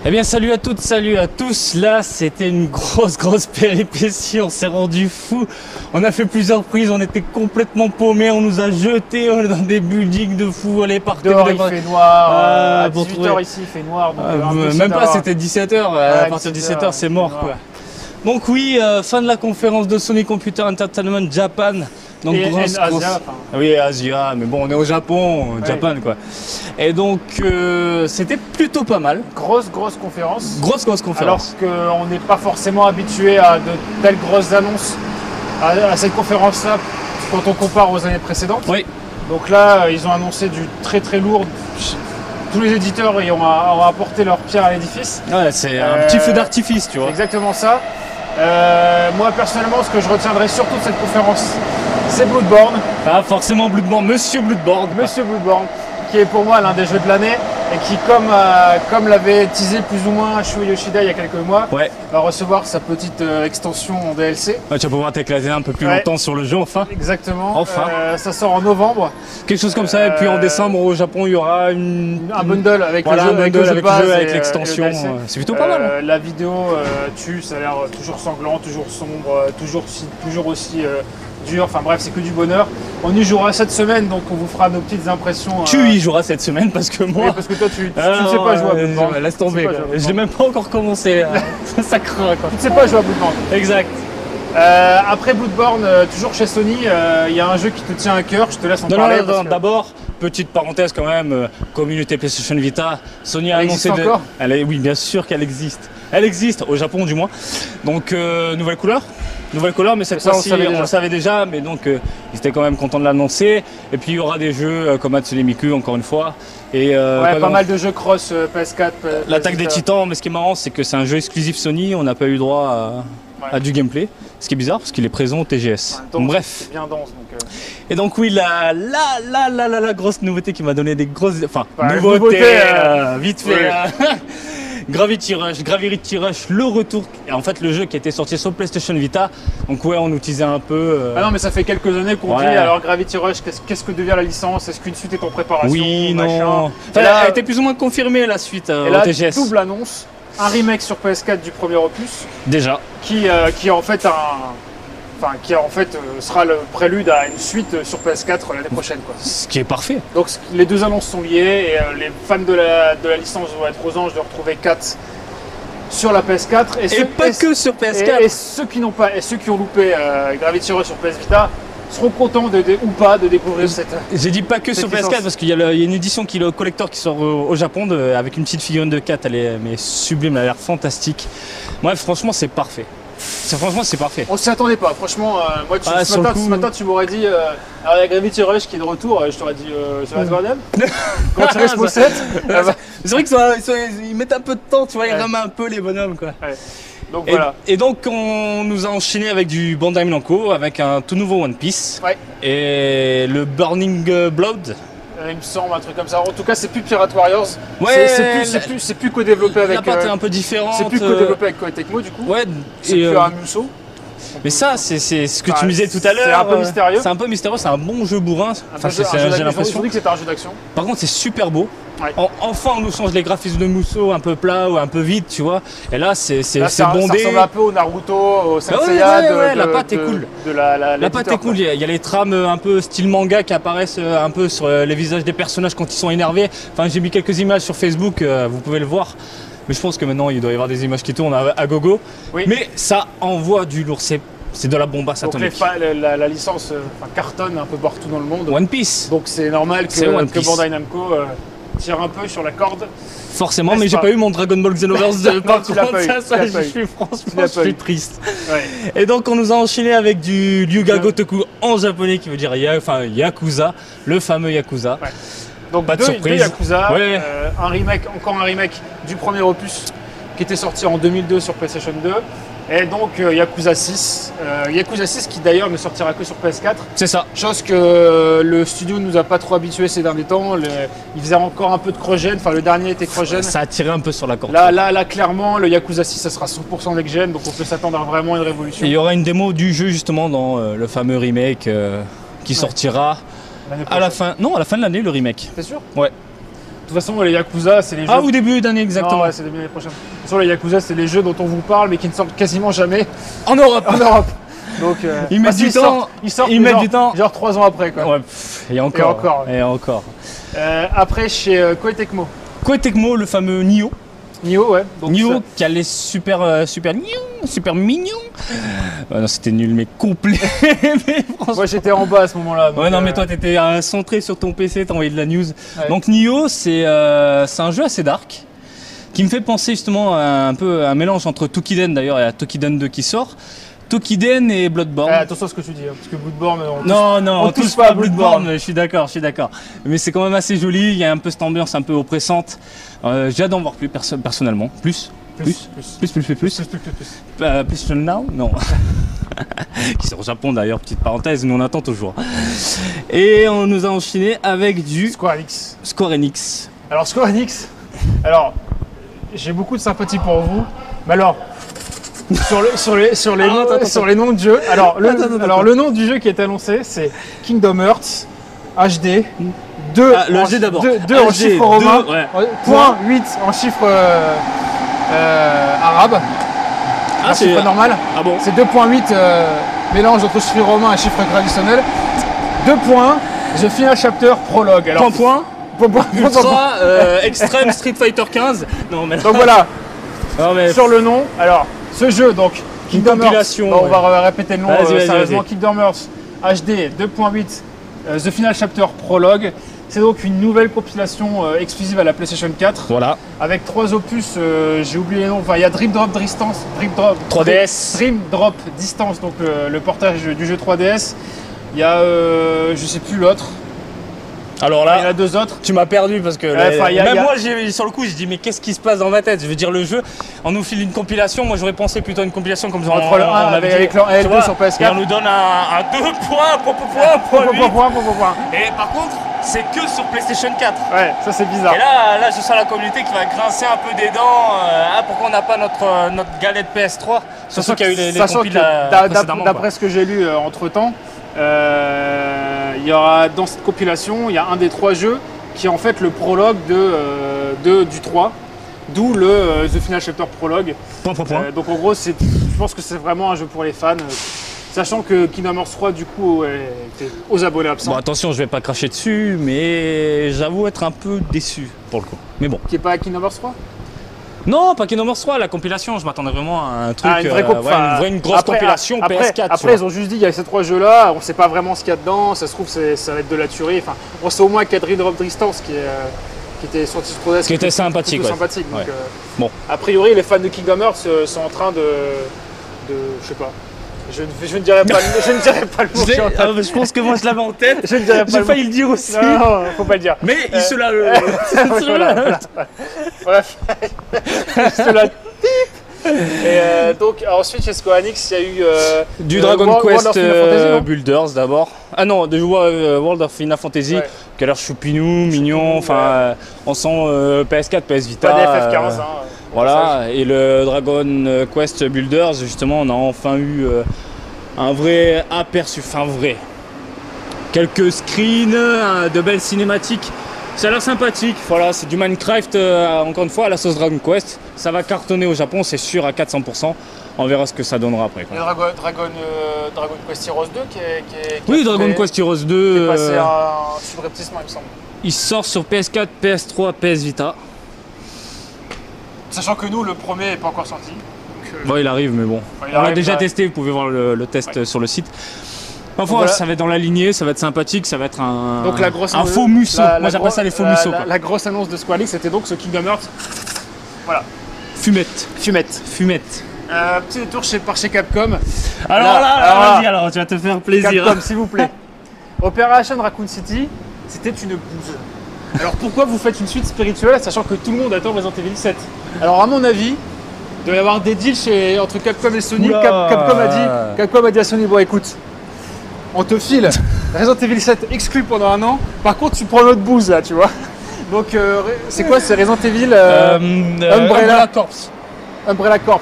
Eh bien salut à toutes, salut à tous. Là c'était une grosse péripétie, on s'est rendu fou. On a fait plusieurs prises, on était complètement paumés, on nous a jetés dans des buildings de fou, on est partout. Dehors il fait noir, à 18h ici il fait noir. Donc même pas, c'était 17h, à partir de 17h c'est mort quoi. Donc oui, fin de la conférence de Sony Computer Entertainment Japan. Donc Asia, oui, Asia, mais bon, on est au Japon, Japan quoi. Et donc c'était plutôt pas mal. Grosse conférence. Grosse conférence. Alors qu'on n'est pas forcément habitué à de telles grosses annonces à cette conférence-là quand on compare aux années précédentes. Oui. Donc là, ils ont annoncé du très lourd. Tous les éditeurs ont apporté leur pierre à l'édifice. Ouais, c'est un petit feu d'artifice, tu vois. Exactement ça. Moi personnellement, ce que je retiendrai surtout de cette conférence, c'est Bloodborne. Ah, forcément Bloodborne, Monsieur Bloodborne. Monsieur Bloodborne, qui est pour moi l'un des jeux de l'année et qui, comme l'avait teasé plus ou moins Shuhei Yoshida il y a quelques mois, va recevoir sa petite extension en DLC. Ouais, tu vas pouvoir t'éclater un peu plus longtemps sur le jeu, enfin. Exactement. Enfin. Ça sort en novembre. Quelque chose comme ça, et puis en décembre au Japon, il y aura un bundle avec le jeu, avec l'extension. C'est plutôt pas mal. La vidéo ça a l'air toujours sanglant, toujours sombre, toujours aussi dur, enfin bref, c'est que du bonheur. On y jouera cette semaine, donc on vous fera nos petites impressions. Tu y joueras cette semaine parce que moi. Oui, parce que toi tu ne sais pas jouer à Bloodborne. Laisse tomber. Je l'ai même pas encore commencé. Ça craint quoi. Tu ne sais pas jouer à Bloodborne. Exact. Après Bloodborne, toujours chez Sony, il y a un jeu qui te tient à cœur. Je te laisse en parler. D'abord, petite parenthèse quand même, communauté PlayStation Vita. Sony a annoncé encore. Oui, bien sûr qu'elle existe. Elle existe au Japon du moins. Donc nouvelle couleur, mais cette fois-ci on le savait déjà, mais donc ils étaient quand même contents de l'annoncer. Et puis il y aura des jeux comme Hatsune Miku encore une fois. Et pas mal de jeux cross PS4. L'attaque des Titans, mais ce qui est marrant c'est que c'est un jeu exclusif Sony, on n'a pas eu droit à du gameplay, ce qui est bizarre parce qu'il est présent au TGS. Donc, bref. C'est bien dense. Donc, Et donc oui, la grosse nouveauté qui m'a donné des grosses... Enfin, vite fait. Gravity Rush, le retour, en fait le jeu qui était sorti sur PlayStation Vita, donc ouais on utilisait un peu... Ah non mais ça fait quelques années qu'on dit alors Gravity Rush, qu'est-ce que devient la licence, est-ce qu'une suite est en préparation? Oui, machin. Non, enfin, elle a été plus ou moins confirmée la suite au TGS. Double annonce, un remake sur PS4 du premier opus. Déjà. Qui en fait sera le prélude à une suite sur PS4 l'année prochaine quoi. Ce qui est parfait. Donc les deux annonces sont liées et les fans de la licence vont être aux anges de retrouver 4 sur la PS4 et pas que sur PS4. Et ceux qui ont loupé Gravity Rush sur PS Vita seront contents ou pas de découvrir cette. J'ai dit pas que sur PS4 parce qu'il y a une édition qui est le collector qui sort au Japon avec une petite figurine de 4, elle est sublime, elle a l'air fantastique. Bref, franchement c'est parfait. Franchement c'est parfait. On s'y attendait pas, franchement. Moi ce matin tu m'aurais dit alors il y a Gravity Rush qui est de retour, je t'aurais dit c'est Last Guardian. Quand tu restes possède. C'est vrai qu'ils mettent un peu de temps, tu vois, ils rament un peu les bonhommes quoi. Ouais. Donc voilà. Et donc on nous a enchaîné avec du Bandai Namco, avec un tout nouveau One Piece. Ouais. Et le Burning Blood. Il me semble un truc comme ça. En tout cas, c'est plus Pirate Warriors. Ouais, c'est plus co-développé avec. La part est un peu différente. C'est plus co-développé avec Koei Tecmo du coup. Ouais. C'est plus un Muso. Mais ça, c'est ce que tu me disais tout à l'heure. C'est un peu mystérieux. C'est un peu mystérieux. C'est un bon jeu bourrin. Enfin, j'ai l'impression. Ils ont dit que c'était un jeu d'action. Par contre, c'est super beau. Ouais. Enfin, on nous change les graphismes de Muso un peu plat ou un peu vide, tu vois. Et là, c'est bondé. Ça ressemble un peu au Naruto, au Senseiya. La patte est cool. La patte est cool. Il y a les trames un peu style manga qui apparaissent un peu sur les visages des personnages quand ils sont énervés. Enfin, j'ai mis quelques images sur Facebook, vous pouvez le voir. Mais je pense que maintenant, il doit y avoir des images qui tournent à gogo. Oui. Mais ça envoie du lourd. C'est de la bombasse atomique. Donc la licence cartonne un peu partout dans le monde. One Piece. Donc c'est normal que Bandai Namco tire un peu sur la corde. Forcément, mais j'ai pas eu mon Dragon Ball Xenoverse par contre, je suis franchement triste. Ouais. Et donc on nous a enchaîné avec du Ryuga Gotoku en japonais qui veut dire Yakuza, le fameux Yakuza. Ouais. Donc pas de surprise. Deux Yakuza, encore un remake du premier opus qui était sorti en 2002 sur PlayStation 2. Et donc Yakuza 6. Yakuza 6 qui d'ailleurs ne sortira que sur PS4. C'est ça. Chose que le studio ne nous a pas trop habitués ces derniers temps. Il faisait encore un peu de cross-gen. Enfin, le dernier était cross-gen. Ça a tiré un peu sur la corde. Là, clairement, le Yakuza 6, ça sera 100% next-gen. Donc on peut s'attendre à vraiment une révolution. Et il y aura une démo du jeu justement dans le fameux remake qui sortira à la fin. Non, à la fin de l'année, le remake. T'es sûr? Ouais. toute façon, les Yakuza, c'est les jeux. Ah, au début d'année, exactement. Non, ouais, c'est début d'année prochaine. De toute façon, les Yakuza, c'est les jeux dont on vous parle, mais qui ne sortent quasiment jamais en Europe. Donc, ils mettent du temps. Ils mettent du temps. Genre 3 ans après, quoi. Ouais, et encore. Et encore. Après, chez Koei Tecmo. Koei Tecmo, le fameux Nioh. Nioh, ouais. Donc Nioh qui a les super mignons. Non, c'était nul, mais complet. Mais moi, j'étais en bas à ce moment-là. Ouais, non, mais toi, t'étais centré sur ton PC, t'as envoyé de la news. Ouais. Donc Nioh, c'est un jeu assez dark qui me fait penser justement à un peu un mélange entre Toukiden d'ailleurs et à Toukiden 2 qui sort. Toukiden et Bloodborne. Attention à ce que tu dis, parce que Bloodborne. On touche pas à Bloodborne. Je suis d'accord. Mais c'est quand même assez joli. Il y a un peu cette ambiance un peu oppressante. J'ai hâte d'en voir plus personnellement. Plus now. Non. Qui sort au Japon d'ailleurs, petite parenthèse. Nous on attend toujours. Et on nous a enchaîné avec du Square Enix. Alors Square Enix. Alors j'ai beaucoup de sympathie pour vous. Mais alors. Sur les noms de jeux. Alors, le nom du jeu qui est annoncé, c'est Kingdom Hearts HD 2 le HD d'abord. 2 en chiffre romain, point 8 en chiffre arabe. Un chiffre normal. Ah bon. C'est 2.8 mélange entre chiffre romain et chiffre traditionnel. 2 points. The Final Chapter Prologue. Alors, Ultra Extreme Street Fighter 15. Non, mais... Donc voilà. Non, mais... Sur le nom. Alors. Ce jeu, donc, Kingdom Hearts, on va répéter le nom sérieusement, Kingdom Hearts HD 2.8, The Final Chapter Prologue. C'est donc une nouvelle compilation exclusive à la PlayStation 4. Voilà. Avec 3 opus, j'ai oublié les noms, enfin il y a Dream Drop Distance, 3DS. Dream Drop Distance, donc le portage du jeu 3DS. Il y a, je sais plus l'autre. Alors là, il y en a 2 autres. Tu m'as perdu parce que moi, sur le coup, j'ai dit mais qu'est-ce qui se passe dans ma tête? Je veux dire le jeu, on nous file une compilation. Moi, j'aurais pensé plutôt à une compilation comme ça. Entre le 1 avec le L2 sur PS4. Et on nous donne un 2 points. Et par contre, c'est que sur PlayStation 4. Ouais, ça c'est bizarre. Et là, je sens la communauté qui va grincer un peu des dents. Pourquoi on n'a pas notre galette PS3? Surtout qu'il y a eu les compiles précédemment. D'après ce que j'ai lu entre temps. Il y aura dans cette compilation, il y a un des 3 jeux qui est en fait le prologue du 3, d'où le The Final Chapter Prologue. Donc en gros, je pense que c'est vraiment un jeu pour les fans, sachant que Kingdom Hearts 3 du coup était aux abonnés absents. Bon attention, je vais pas cracher dessus, mais j'avoue être un peu déçu pour le coup. Mais bon. Qui est pas Kingdom Hearts 3 ? Non, pas Kingdom Hearts 3, la compilation, je m'attendais vraiment à un truc, une grosse compilation PS4. Après, ils ont juste dit, il y a ces 3 jeux-là, on sait pas vraiment ce qu'il y a dedans, ça se trouve, ça va être de la tuerie. Enfin, on sait au moins qu'il y a Dream Drop Distance qui était sorti sur 3DS. Qui était sympathique. Donc, bon. A priori, les fans de Kingdom Hearts sont en train de je sais pas. Je ne dirais pas le mot. Je pense que moi je l'avais en tête. Je ne dirais pas. J'ai failli le dire aussi. Non, faut pas le dire. Mais il se l'a. Bref. Il se l'a. Et donc ensuite chez Square Enix, il y a eu du Dragon Quest Builders d'abord. Ah non, de World of Final Fantasy, qui a l'air choupinou, mignon. Enfin, on sent PS4, PS Vita. Pas des FF15. Voilà, et le Dragon Quest Builders, justement, on a enfin eu un vrai aperçu, quelques screens, de belles cinématiques. Ça a l'air sympathique, voilà, c'est du Minecraft, encore une fois, à la sauce Dragon Quest. Ça va cartonner au Japon, c'est sûr, à 400%. On verra ce que ça donnera après. Le Dragon Quest Heroes 2 Oui, Dragon Quest Heroes 2. Qui est passé à un subrepticement, il me semble. Il sort sur PS4, PS3, PS Vita. Sachant que nous, le premier n'est pas encore sorti. Bon, il arrive, mais bon. On l'a déjà testé, vous pouvez voir le test sur le site. Enfin, voilà. Ça va être dans la lignée, ça va être sympathique, ça va être un faux musso. Moi, j'appelle ça les faux musso. La grosse annonce de Square Enix, c'était donc ce Kingdom Hearts. Voilà. Fumette. Petit détour par chez Capcom. Alors vas-y, tu vas te faire plaisir. Capcom, s'il vous plaît. Operation Raccoon City, c'était une bouse. Alors pourquoi vous faites une suite spirituelle, sachant que tout le monde attend Resident Evil 7? Alors à mon avis, il doit y avoir des deals entre Capcom et Sony. Capcom a dit à Sony, bon écoute, on te file Resident Evil 7 exclu pendant 1 an, par contre tu prends notre bouse là, tu vois. Donc c'est quoi, c'est Resident Evil Umbrella Corps.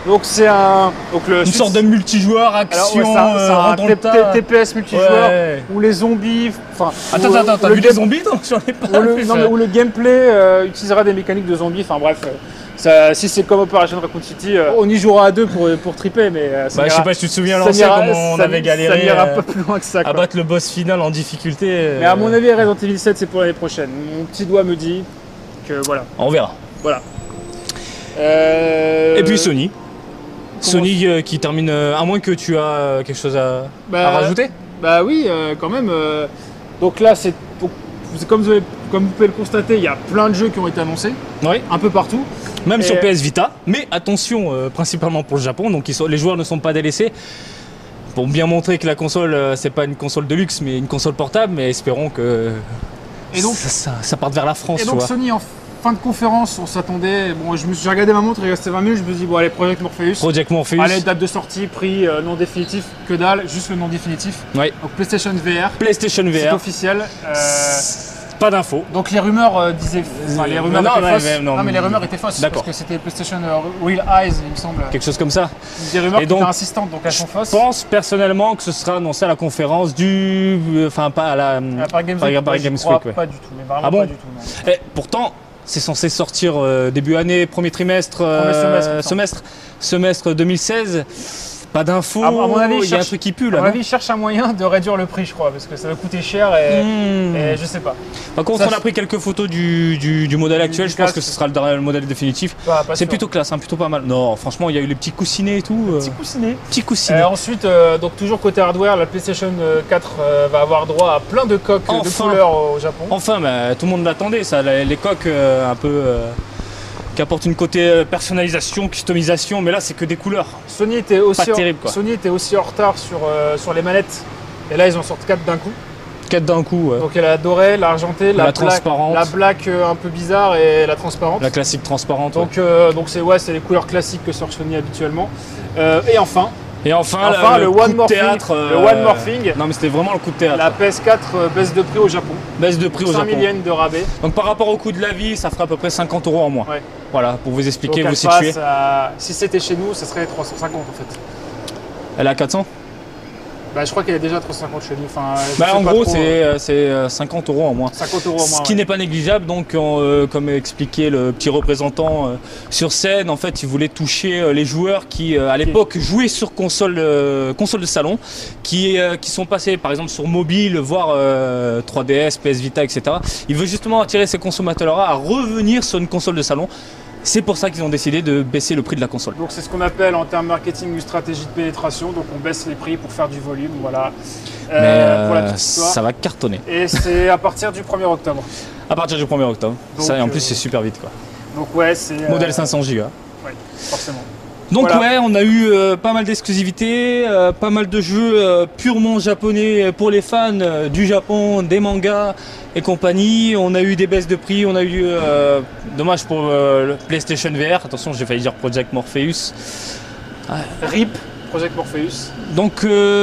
Donc c'est une sorte de multijoueur action. Alors, c'est un TPS multijoueur où les zombies. Attends, t'as vu les zombies? J'en ai pas vu. Où le gameplay utilisera des mécaniques de zombies. Enfin bref. Si c'est comme Operation Raccoon City, on y jouera à deux pour triper, mais je sais pas si tu te souviens l'ancien, comment on avait galéré. Ça ira un peu plus loin que ça. À battre le boss final en difficulté. Mais à mon avis, Resident Evil 7, c'est pour l'année prochaine. Mon petit doigt me dit que voilà. On verra. Voilà. Et puis Sony. Sony qui termine, à moins que tu as quelque chose à rajouter. Bah oui, quand même. Donc là, c'est comme vous pouvez le constater, il y a plein de jeux qui ont été annoncés, un peu partout. Même sur PS Vita, mais attention, principalement pour le Japon, donc les joueurs ne sont pas délaissés. Pour bien montrer que la console, c'est pas une console de luxe, mais une console portable, mais espérons que ça parte vers la France. Et donc Sony, en fin de conférence, on s'attendait, j'ai regardé ma montre, il restait 20 minutes, je me dis, bon allez, Project Morpheus. Allez, date de sortie, prix, nom définitif, que dalle, juste le nom définitif. Ouais. Donc PlayStation VR. C'est officiel. Pas d'infos. Donc les rumeurs disaient. Les rumeurs étaient fausses. Non, mais les rumeurs étaient fausses. Parce que c'était PlayStation Real Eyes, il me semble. Quelque chose comme ça. Des rumeurs qui étaient insistantes, donc elles sont fausses. Je pense personnellement que ce sera annoncé à la conférence du. Enfin, pas à la. Par Games Week. Pas du tout, mais vraiment pas du tout. Non. Et pourtant, c'est censé sortir début année, premier trimestre, semestre 2016. Pas d'infos, il y a un truc qui pue là. À mon avis, ils cherchent un moyen de réduire le prix, je crois, parce que ça va coûter cher et je sais pas. Par contre, on a pris quelques photos du modèle actuel, je pense que ce sera le modèle définitif. C'est plutôt classe, plutôt pas mal. Non, franchement, il y a eu les petits coussinets et tout. Petits coussinets. Ensuite, donc toujours côté hardware, la PlayStation 4 va avoir droit à plein de coques de couleurs au Japon. Enfin, mais tout le monde l'attendait, ça, les coques un peu. Qui apporte une côté personnalisation, customisation, mais là c'est que des couleurs. Sony était aussi en retard sur les manettes, et là ils en sortent 4 d'un coup. 4 d'un coup, ouais. Donc il y a la dorée, la argentée, la transparente, la black un peu bizarre et la transparente. La classique transparente. Donc c'est les couleurs classiques que sort Sony habituellement. Et enfin le One More Thing. Non mais c'était vraiment le coup de théâtre. La PS4 baisse de prix au Japon. 5 millions de rabais. Donc par rapport au coût de la vie, ça ferait à peu près 50 € en moins. Ouais. Voilà, pour vous expliquer, donc vous situer. Si c'était chez nous, ça serait 350 en fait. Elle est à 400 ? Je crois qu'elle est déjà à 350 chez nous. En gros, c'est 50 € en moins. 50 € en moins. Ce qui n'est pas négligeable. Donc, comme expliquait le petit représentant sur scène, en fait, il voulait toucher les joueurs qui, à l'époque, jouaient sur console de salon, qui sont passés, par exemple, sur mobile, voire 3DS, PS Vita, etc. Il veut justement attirer ces consommateurs-là à revenir sur une console de salon. C'est pour ça qu'ils ont décidé de baisser le prix de la console. Donc c'est ce qu'on appelle en termes marketing une stratégie de pénétration. Donc on baisse les prix pour faire du volume, voilà. Pour la petite histoire. Ça va cartonner. Et c'est à partir du 1er octobre. À partir du 1er octobre. Donc, ça, et en plus c'est super vite quoi. Donc c'est... Modèle 500 Go. Oui, forcément. Donc on a eu pas mal d'exclusivités, pas mal de jeux purement japonais pour les fans du Japon, des mangas et compagnie. On a eu des baisses de prix, on a eu, dommage pour le PlayStation VR, attention j'ai failli dire Project Morpheus. RIP, Project Morpheus. Donc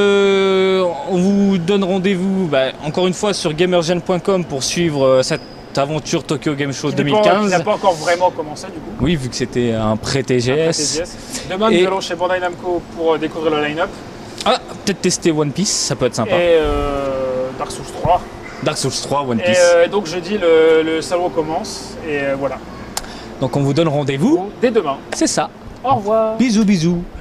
on vous donne rendez-vous encore une fois sur gamergen.com pour suivre cette aventure Tokyo Game Show 2015. Qui n'a pas encore vraiment commencé du coup. Oui, vu que c'était un pré-TGS. Demain, nous allons chez Bandai Namco pour découvrir le line-up. Peut-être tester One Piece, ça peut être sympa. Et Dark Souls 3. Dark Souls 3, One Piece. Et donc jeudi, le salon commence. Et voilà. Donc on vous donne rendez-vous dès demain. C'est ça. Au revoir. Bisous, bisous.